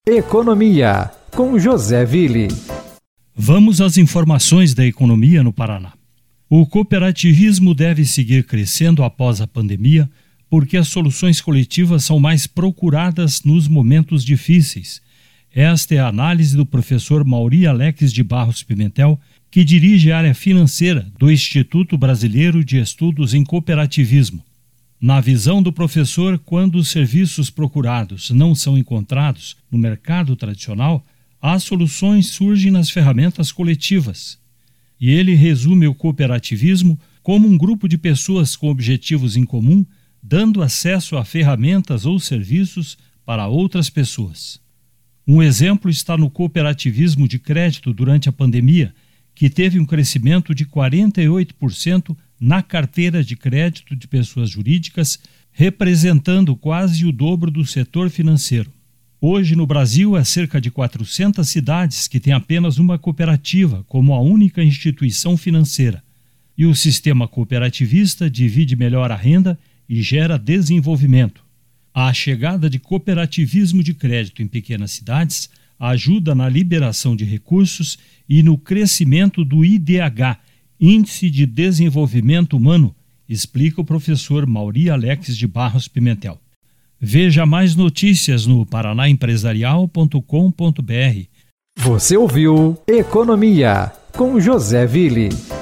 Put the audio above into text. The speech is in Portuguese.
Economia, com José Ville. Vamos às informações da economia no Paraná. O cooperativismo deve seguir crescendo após a pandemia, porque as soluções coletivas são mais procuradas nos momentos difíceis. Esta é a análise do professor Mauri Alex de Barros Pimentel, que dirige a área financeira do Instituto Brasileiro de Estudos em Cooperativismo. Na visão do professor, quando os serviços procurados não são encontrados no mercado tradicional, as soluções surgem nas ferramentas coletivas. E ele resume o cooperativismo como um grupo de pessoas com objetivos em comum, dando acesso a ferramentas ou serviços para outras pessoas. Um exemplo está no cooperativismo de crédito durante a pandemia, que teve um crescimento de 48% na carteira de crédito de pessoas jurídicas, representando quase o dobro do setor financeiro. Hoje, no Brasil, há cerca de 400 cidades que têm apenas uma cooperativa como a única instituição financeira. E o sistema cooperativista divide melhor a renda e gera desenvolvimento. A chegada de cooperativismo de crédito em pequenas cidades ajuda na liberação de recursos e no crescimento do IDH, Índice de Desenvolvimento Humano, explica o professor Mauri Alex de Barros Pimentel. Veja mais notícias no paranaempresarial.com.br. Você ouviu Economia, com José Ville.